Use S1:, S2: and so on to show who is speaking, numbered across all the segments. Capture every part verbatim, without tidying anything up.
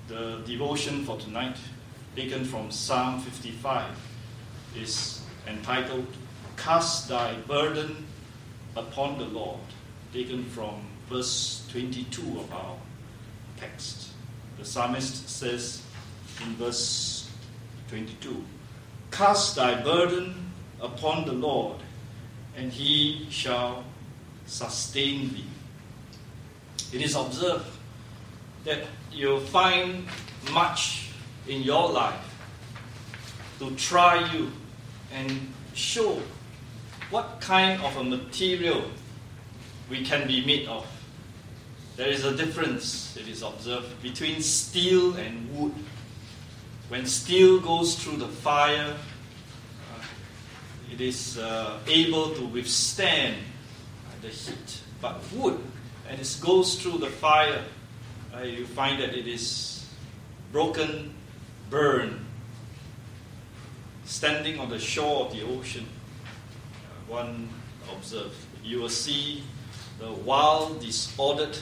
S1: The devotion for tonight, taken from Psalm fifty-five, is entitled, Cast Thy Burden Upon the Lord, taken from verse twenty-two of our text. The psalmist says in verse twenty-two, Cast thy burden upon the Lord, and he shall sustain thee. It is observed that you'll find much in your life to try you and show what kind of a material we can be made of. There is a difference, it is observed, between steel and wood. When steel goes through the fire, uh, it is uh, able to withstand uh, the heat. But wood, and it goes through the fire, uh, you find that it is broken, burned. Standing on the shore of the ocean, uh, one observed, you will see the wild, disordered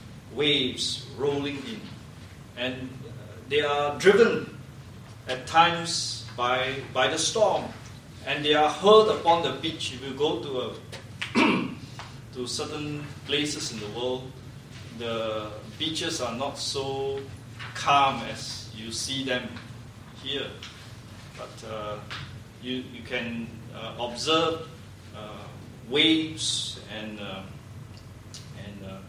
S1: waves rolling in. And uh, they are driven at times by, by the storm. And they are hurled upon the beach. If you go to a to certain places in the world, the beaches are not so calm as you see them here. But uh, you, you can uh, observe uh, waves and uh, and uh,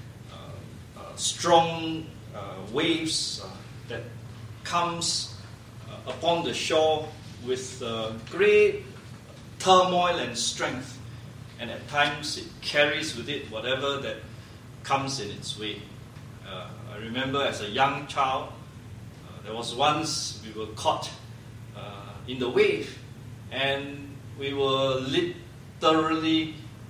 S1: uh, uh, strong uh, waves uh, that comes uh, upon the shore with uh, great turmoil and strength, and at times it carries with it whatever that comes in its way. Uh, I remember as a young child, uh, there was once we were caught uh, in the wave, and we were literally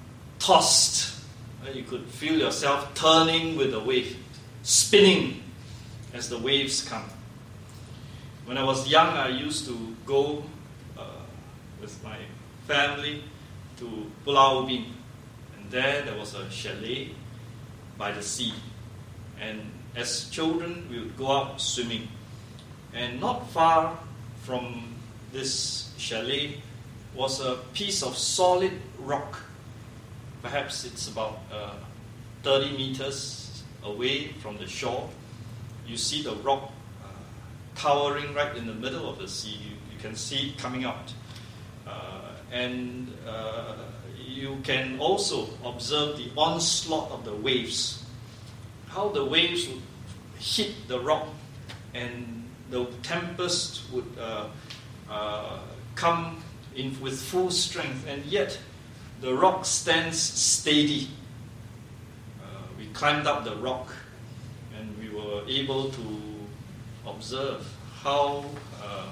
S1: tossed. Uh, you could feel yourself turning with the wave, spinning as the waves come. When I was young, I used to go uh, with my family to Pulau Ubin, and there there was a chalet by the sea. And as children, we would go out swimming. And not far from this chalet was a piece of solid rock. Perhaps it's about uh, thirty meters away from the shore. You see the rock uh, towering right in the middle of the sea. You, you can see it coming out. Uh, and uh, you can also observe the onslaught of the waves. How the waves would hit the rock, and the tempest would uh, uh, come in with full strength, and yet the rock stands steady. Uh, we climbed up the rock, and we were able to observe how uh,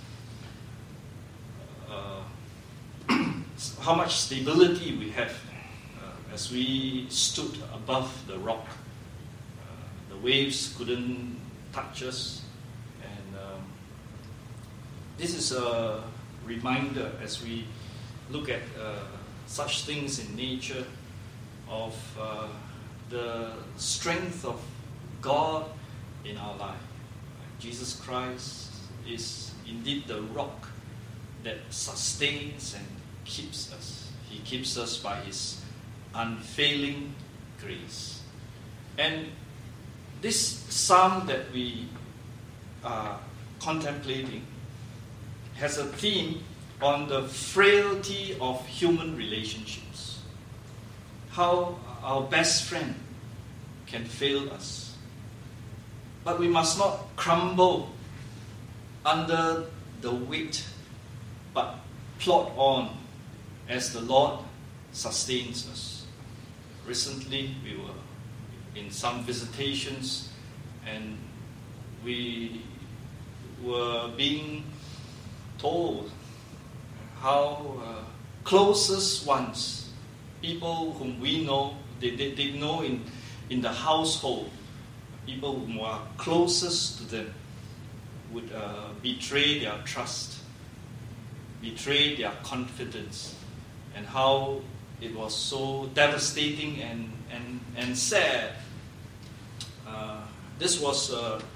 S1: uh, how much stability we have uh, as we stood above the rock. Uh, the waves couldn't touch us, and um, this is a reminder as we look at uh, such things in nature of uh, the strength of God in our life. Jesus Christ is indeed the rock that sustains and keeps us. He keeps us by His unfailing grace. And this psalm that we are contemplating has a theme on the frailty of human relationships. How our best friend can fail us. But we must not crumble under the weight, but plod on as the Lord sustains us. Recently, we were in some visitations, and we were being told how uh, closest ones, people whom we know, they, they, they know in, in the household, people who are closest to them would uh, betray their trust, betray their confidence, and how it was so devastating and, and, and sad. Uh, this was uh,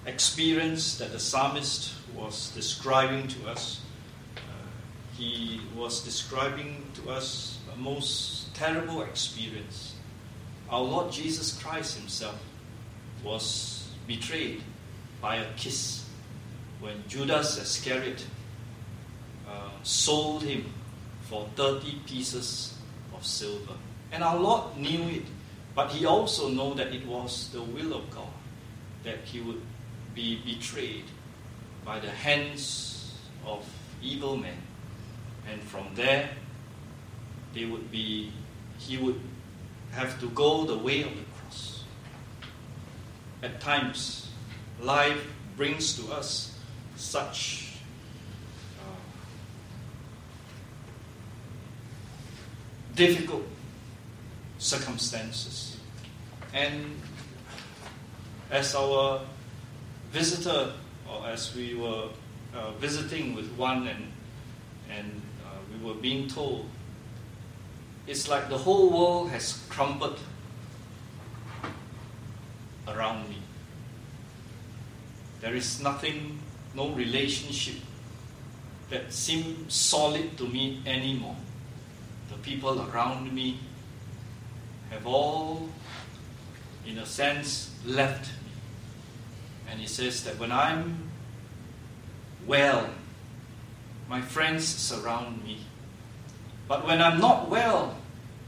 S1: experience that the psalmist was describing to us. Uh, he was describing to us a most terrible experience. Our Lord Jesus Christ himself was betrayed by a kiss when Judas Iscariot uh, sold him for thirty pieces of silver. And our Lord knew it, but he also knew that it was the will of God that he would be betrayed by the hands of evil men. And from there, they would be, he would have to go the way of the cross. At times, life brings to us such uh, difficult circumstances. And as our visitor, or as we were uh, visiting with one, and and uh, we were being told, it's like the whole world has crumbled around me. There is nothing, no relationship that seems solid to me anymore. The people around me have all, in a sense, left me. And he says that when I'm well, my friends surround me. But when I'm not well,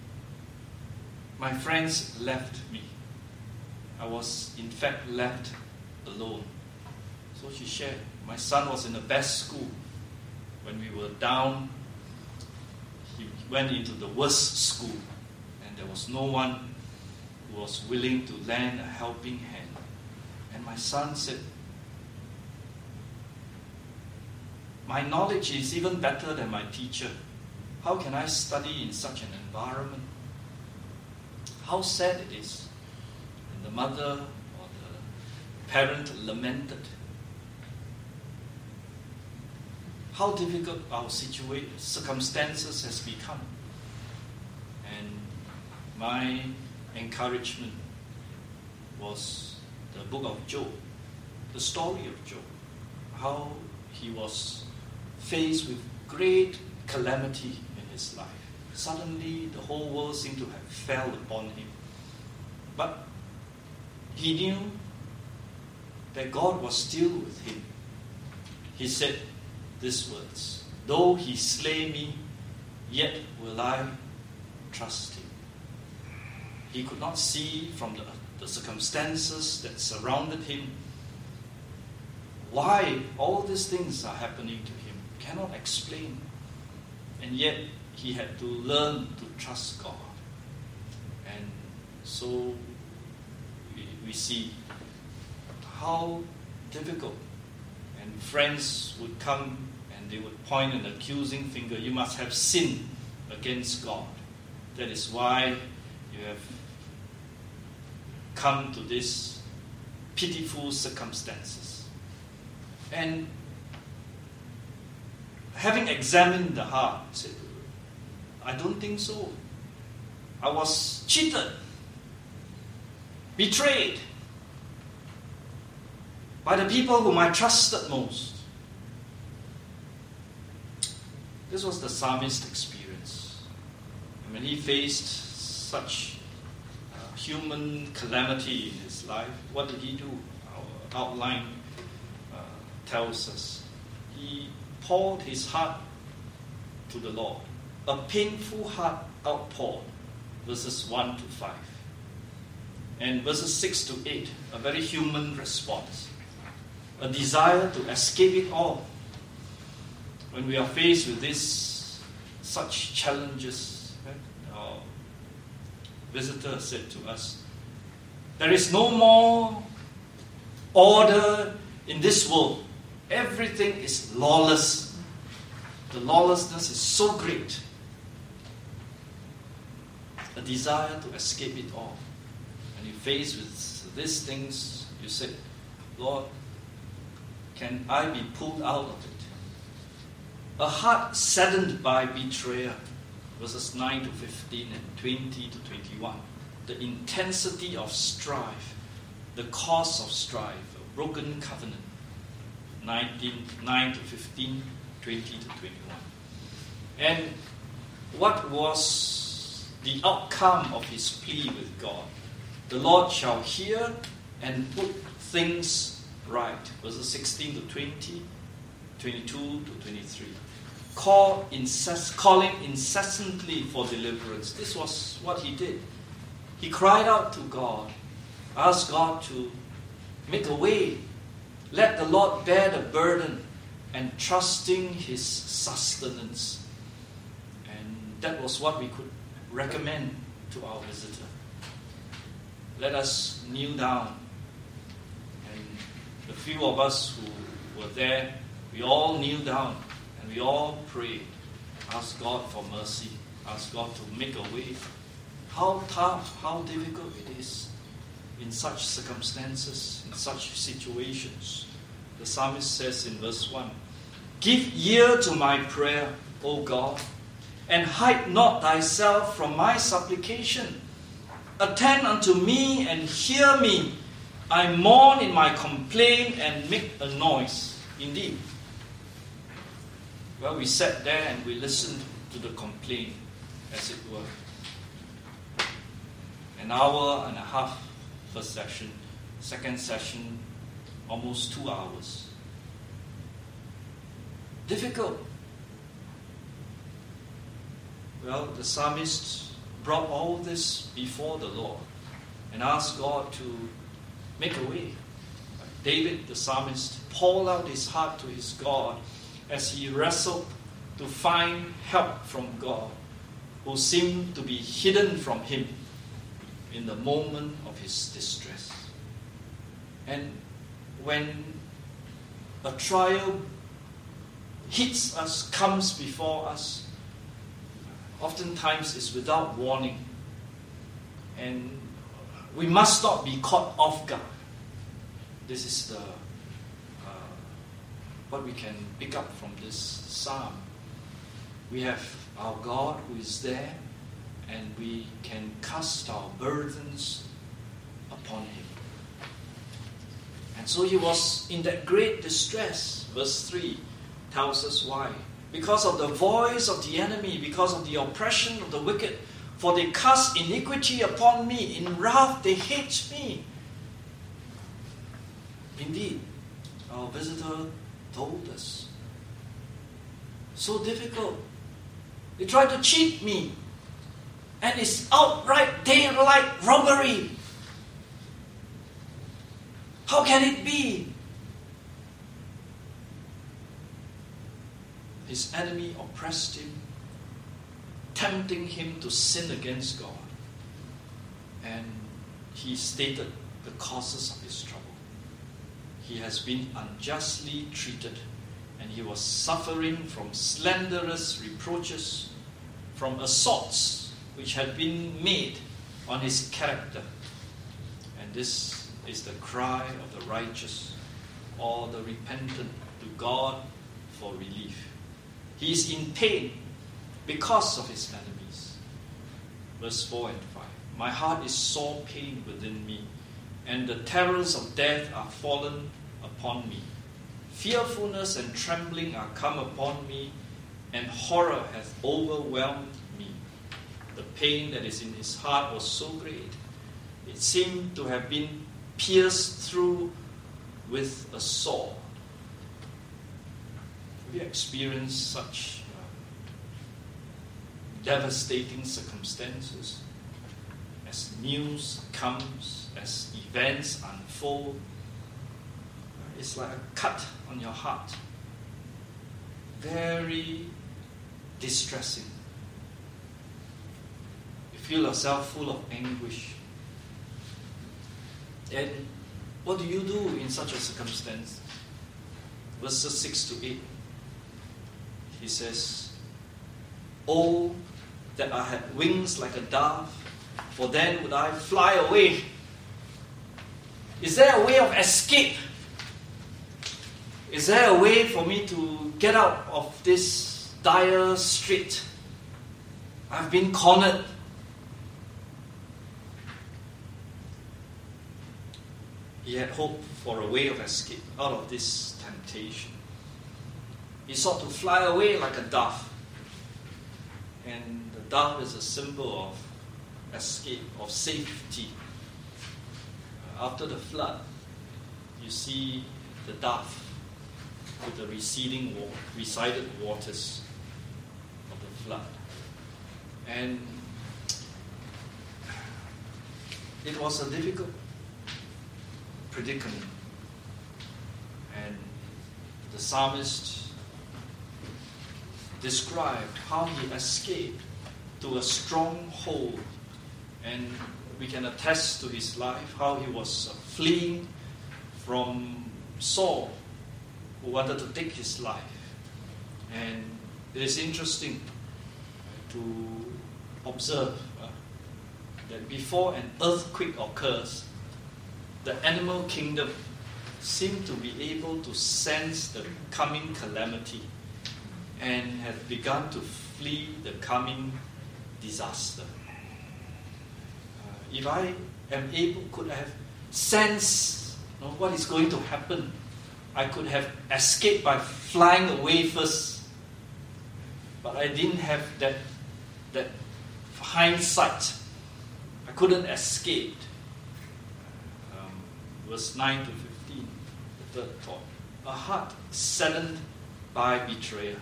S1: my friends left me. I was, in fact, left alone. So she shared, my son was in the best school. When we were down, he went into the worst school, and there was no one who was willing to lend a helping hand. And my son said, my knowledge is even better than my teacher. How can I study in such an environment? How sad it is. And the mother or the parent lamented. How difficult our situation, circumstances has become. And my encouragement was the book of Job, the story of Job, how he was faced with great calamity in his life. Suddenly, the whole world seemed to have fell upon him. But he knew that God was still with him. He said these words, though he slay me, yet will I trust him. He could not see from the, the circumstances that surrounded him why all these things are happening to him. Cannot explain. And yet, he had to learn to trust God. And so, we, we see how difficult. And friends would come and they would point an accusing finger. You must have sinned against God. That is why you have come to these pitiful circumstances. And having examined the heart, said, I don't think so. I was cheated, betrayed by the people whom I trusted most. This was the psalmist's experience. And when he faced such uh, human calamity in his life, what did he do? Our outline uh, tells us. He poured his heart to the Lord. A painful heart outpoured, verses one to five. And verses six to eight, a very human response. A desire to escape it all. When we are faced with this, such challenges, right? Our visitor said to us, there is no more order in this world. Everything is lawless. The lawlessness is so great. A desire to escape it all. When you face with these things, you say, Lord, can I be pulled out of it? A heart saddened by betrayal, verses nine to fifteen and twenty to twenty-one. The intensity of strife, the cause of strife, broken covenant. nineteen, nine to fifteen, twenty to twenty-one. And what was the outcome of his plea with God? The Lord shall hear and put things right. Verses sixteen to twenty, twenty-two to twenty-three. Call incess- calling incessantly for deliverance. This was what he did. He cried out to God, asked God to make a way. Let the Lord bear the burden, and trusting his sustenance. And that was what we could recommend to our visitor. Let us kneel down. And the few of us who were there, we all kneel down and we all pray. Ask God for mercy. Ask God to make a way. How tough, how difficult it is in such circumstances, in such situations. The psalmist says in verse one, "Give ear to my prayer, O God, and hide not thyself from my supplication. Attend unto me and hear me. I mourn in my complaint and make a noise." Indeed. Well, we sat there and we listened to the complaint, as it were. An hour and a half first session, second session, almost two hours. Difficult. Well, the psalmist brought all this before the Lord and asked God to make a way. David, the psalmist, poured out his heart to his God as he wrestled to find help from God, who seemed to be hidden from him in the moment of his distress. And when a trial hits us, comes before us, oftentimes it's without warning. And we must not be caught off guard. This is the uh, what we can pick up from this psalm. We have our God who is there, and we can cast our burdens upon him. And so he was in that great distress. Verse three tells us why. Because of the voice of the enemy, because of the oppression of the wicked, for they cast iniquity upon me. In wrath they hate me. Indeed, our visitor told us. So difficult. They tried to cheat me. And it's outright daylight robbery. How can it be? His enemy oppressed him, tempting him to sin against God. And he stated the causes of his trouble. He has been unjustly treated, and he was suffering from slanderous reproaches, from assaults which had been made on his character. And this is the cry of the righteous or the repentant to God for relief. He is in pain because of his enemies. Verse four and five. My heart is sore pain within me, and the terrors of death are fallen upon me. Fearfulness and trembling are come upon me, and horror hath overwhelmed me. The pain that is in his heart was so great, it seemed to have been pierced through with a sword. Have you experienced such uh, devastating circumstances? As news comes, as events unfold, it's like a cut on your heart. Very distressing. You feel yourself full of anguish. And what do you do in such a circumstance? Verses six to eight. He says, "Oh, that I had wings like a dove, for then would I fly away." Is there a way of escape? Is there a way for me to get out of this dire strait? I've been cornered. he had hoped for a way of escape out of this temptation. He sought to fly away like a dove. And the dove is a symbol of escape, of safety. After the flood, you see the dove with the receding, resided waters of the flood. And it was a difficult predicament. And the psalmist described how he escaped to a stronghold. And we can attest to his life, how he was fleeing from Saul, who wanted to take his life. And it is interesting to observe uh, that before an earthquake occurs, the animal kingdom seemed to be able to sense the coming calamity and had begun to flee the coming disaster. Uh, if I am able, could have sensed you know, what is going to happen, I could have escaped by flying away first. But I didn't have that, that hindsight. I couldn't escape. Um, verse nine to fifteen, the third thought. A heart saddened by betrayal.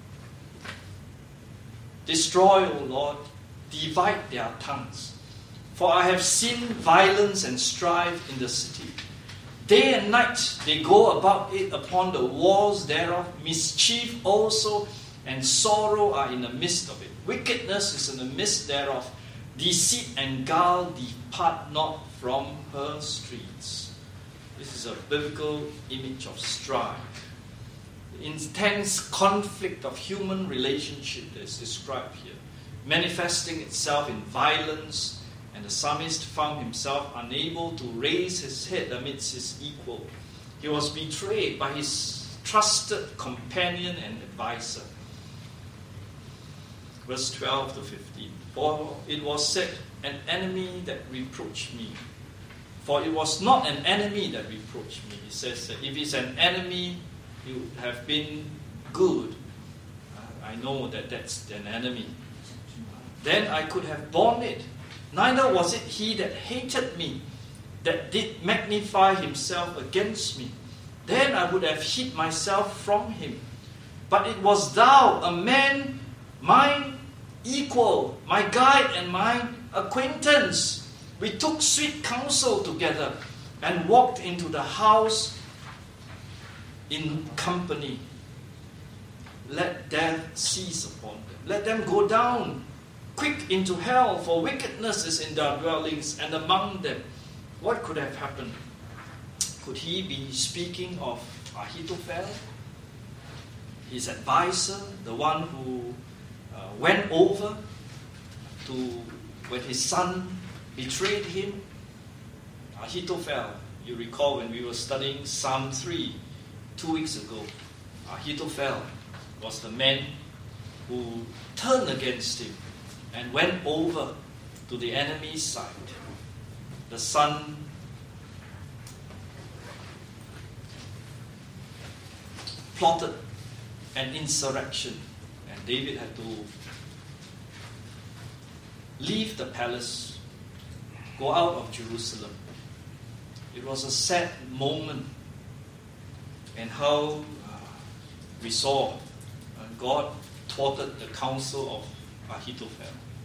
S1: Destroy, O Lord, divide their tongues. For I have seen violence and strife in the city. Day and night they go about it upon the walls thereof. Mischief also and sorrow are in the midst of it. Wickedness is in the midst thereof. Deceit and guile depart not from her streets. This is a biblical image of strife. The intense conflict of human relationship that is described here, manifesting itself in violence. And the psalmist found himself unable to raise his head amidst his equal. He was betrayed by his trusted companion and advisor. Verse twelve to fifteen. For it was said, an enemy that reproached me. For it was not an enemy that reproached me. He says that if it's an enemy, it would have been good. I know that that's an enemy. Then I could have borne it. Neither was it he that hated me, that did magnify himself against me. Then I would have hid myself from him. But it was thou, a man, mine equal, my guide and mine acquaintance. We took sweet counsel together and walked into the house in company. Let death seize upon them. Let them go down quick into hell, for wickedness is in their dwellings and among them. What could have happened? Could he be speaking of Ahithophel, his advisor, the one who uh, went over to when his son betrayed him? Ahithophel, you recall when we were studying Psalm three two weeks ago, Ahithophel was the man who turned against him and went over to the enemy's side. The son plotted an insurrection, and David had to leave the palace, go out of Jerusalem. It was a sad moment, and how uh, we saw uh, God thwarted the counsel of Ahithophel.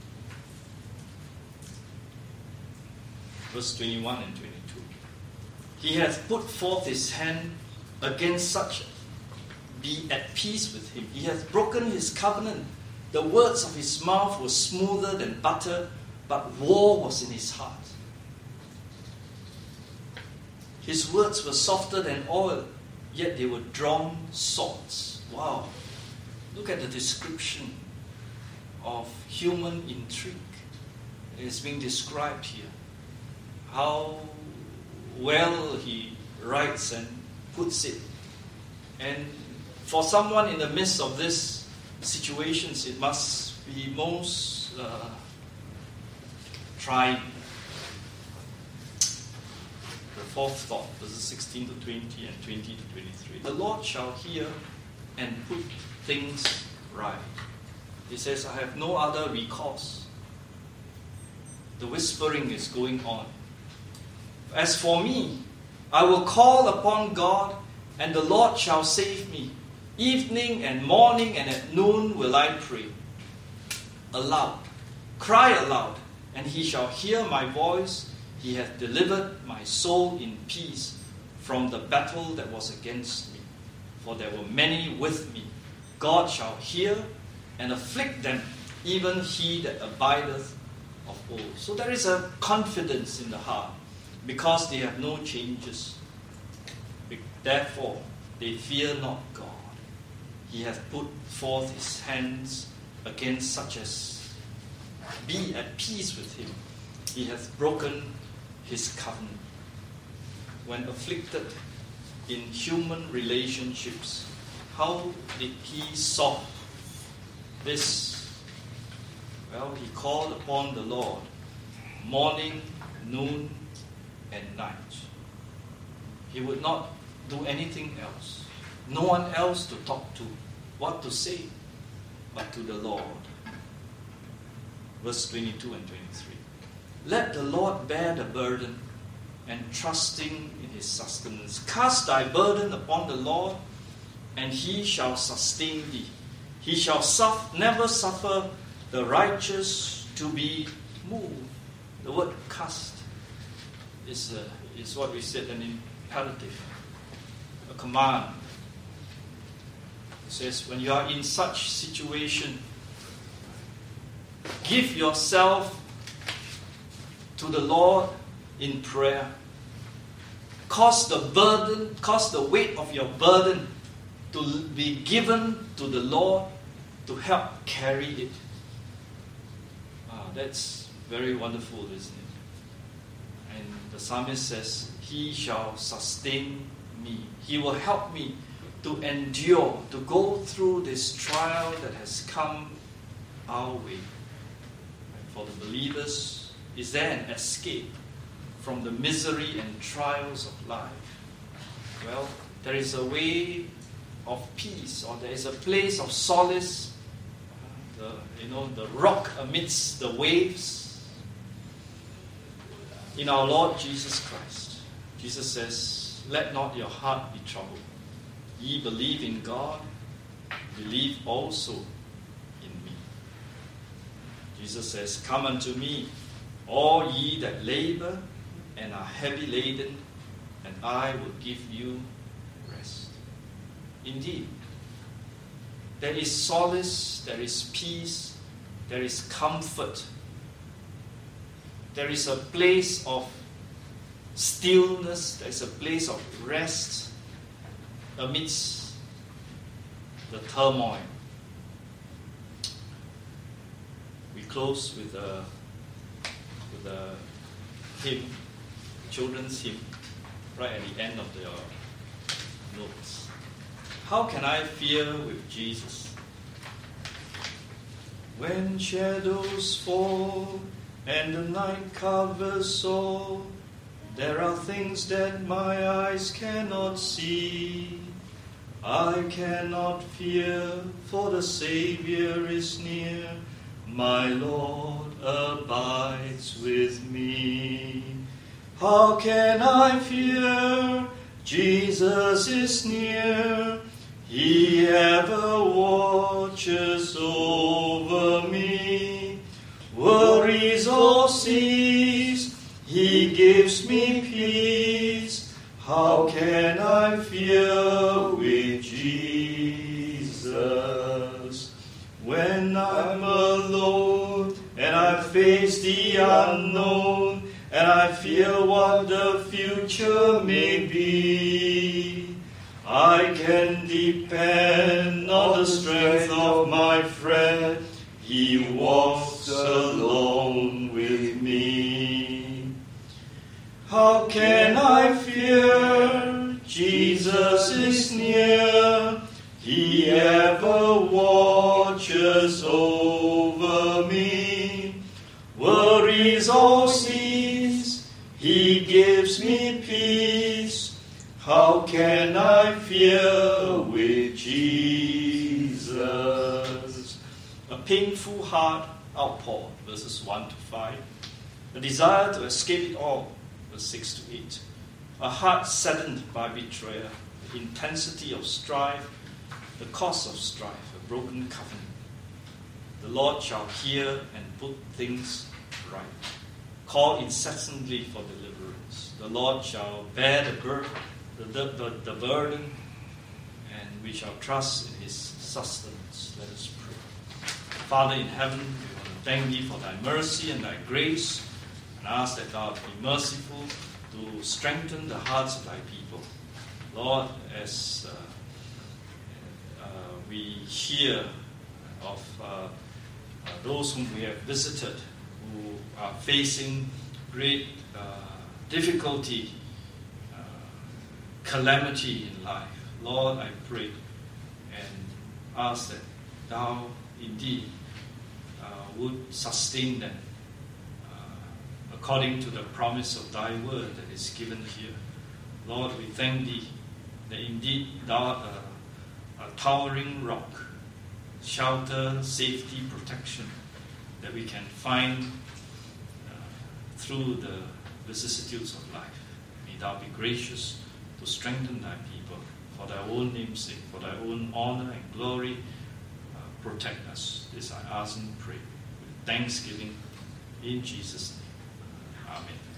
S1: Verse twenty-one and twenty-two. He hath put forth his hand against such, be at peace with him. He hath broken his covenant. The words of his mouth were smoother than butter, but war was in his heart. His words were softer than oil, yet they were drawn swords. Wow. Look at the description of human intrigue. It is being described here. How well he writes and puts it. And for someone in the midst of these situations, it must be most uh, trying. The fourth thought, verses sixteen to twenty and twenty to twenty-three. The Lord shall hear and put things right. He says, I have no other recourse. The whispering is going on. As for me, I will call upon God, and the Lord shall save me. Evening and morning and at noon will I pray. Aloud, cry aloud, and he shall hear my voice. He hath delivered my soul in peace from the battle that was against me. For there were many with me. God shall hear and afflict them, even he that abideth of old. So there is a confidence in the heart, because they have no changes. Therefore, they fear not God. He hath put forth his hands against such as be at peace with him. He hath broken his covenant. When afflicted in human relationships, how did he solve this? Well, he called upon the Lord morning, noon, and night. He would not do anything else. No one else to talk to, what to say, but to the Lord. Verse twenty-two and twenty-three. Let the Lord bear the burden, and trusting in his sustenance. Cast thy burden upon the Lord, and he shall sustain thee. He shall suffer, never suffer the righteous to be moved. The word cast is, uh, is what we said, an imperative, a command. It says, when you are in such situation, give yourself to the Lord in prayer. Cause the burden, cause the weight of your burden to be given to the Lord to help carry it. Ah, that's very wonderful, isn't it? And the psalmist says, he shall sustain me. He will help me to endure, to go through this trial that has come our way. And for the believers, is there an escape from the misery and trials of life? Well, there is a way of peace, or there is a place of solace, the, you know, the rock amidst the waves, in our Lord Jesus Christ. Jesus says, let not your heart be troubled. Ye believe in God, believe also in me. Jesus says, come unto me, all ye that labor and are heavy laden, and I will give you rest. Indeed, there is solace, there is peace, there is comfort. There is a place of stillness, there is a place of rest amidst the turmoil. We close with a, with a hymn, children's hymn, right at the end of the notes. How can I fear with Jesus? When shadows fall and the night covers all, there are things that my eyes cannot see. I cannot fear, for the Savior is near. My Lord abides with me. How can I fear? Jesus is near. He ever watches over me. Worries all cease. He gives me peace. How can I fear with Jesus? When I'm alone and I face the unknown, and I fear what the future may be, I can depend on the strength of my friend. He walks along with me. How can I fear? Jesus is near. He ever watches over me. Worries all cease. He gives me peace. How can I fear with Jesus? A painful heart outpour, verses one to five. A desire to escape it all, verse six to eight. A heart saddened by betrayal, the intensity of strife, the cost of strife, a broken covenant. The Lord shall hear and put things right. Call incessantly for deliverance. The Lord shall bear the burden, the, the, the burden, and we shall trust in His sustenance. Let us pray. Father in heaven, we want to thank Thee for Thy mercy and Thy grace, and ask that Thou be merciful to strengthen the hearts of Thy people. Lord, as uh, uh, we hear of uh, uh, those whom we have visited who are facing great uh, difficulty, uh, calamity in life, Lord, I pray and ask that Thou indeed uh, would sustain them uh, according to the promise of Thy word that is given here. Lord, we thank Thee that indeed Thou art a, a towering rock, shelter, safety, protection that we can find uh, through the vicissitudes of life. May Thou be gracious to strengthen Thy people for Thy own name's sake, for Thy own honor and glory. Uh, protect us. This I ask and pray with thanksgiving in Jesus' name. Amen.